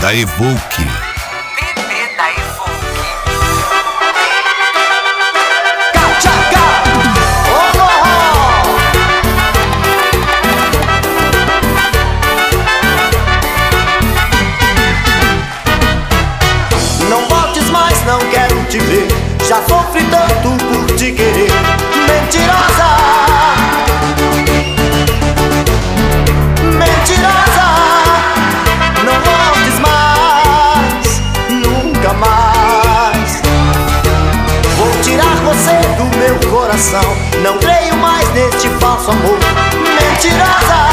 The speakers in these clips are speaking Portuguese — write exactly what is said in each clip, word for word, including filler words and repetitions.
da Evoque. Bebê da Evoque. Cachaca, oh, oh, oh. Não voltes mais, não quero te ver. Já sofri tanto por te querer. Mentirosa, mentirosa. Não voltes mais, nunca mais. Vou tirar você do meu coração. Não creio mais neste falso amor. Mentirosa,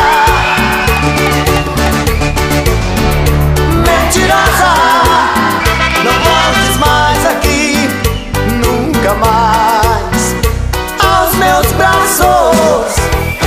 mentirosa. Não voltes mais aqui, nunca mais aos meus braços.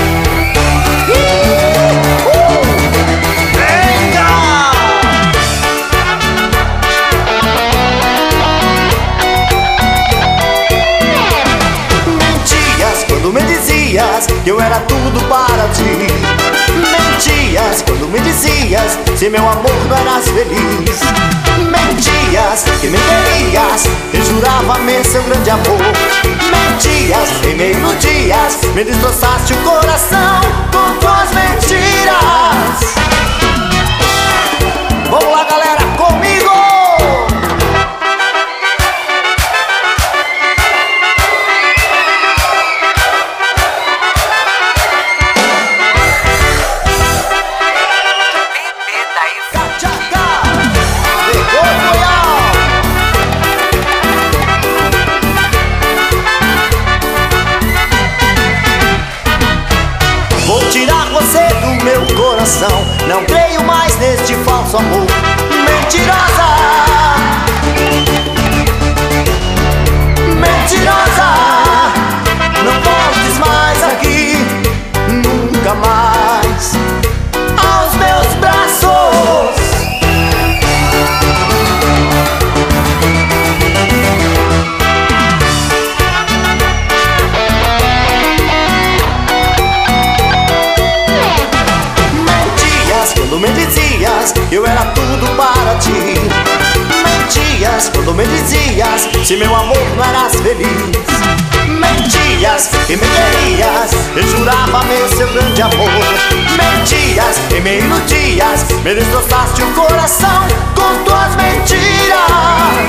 Quando me dizias que eu era tudo para ti. Mentias quando me dizias se meu amor não eras feliz. Mentias que me querias e jurava-me seu grande amor. Mentias e me iludias, me destroçaste o coração com tuas mentiras. Vamos lá, galera, comigo! Não creio mais neste falso amor. Mentirosa, mentirosa. Não voltes mais aqui, nunca mais aos meus braços. Quando me dizias que eu era tudo para ti. Mentias quando me dizias se meu amor não eras feliz. Mentias que me querias e jurava-me seu grande amor. Mentias e me iludias, me destroçaste o coração com tuas mentiras.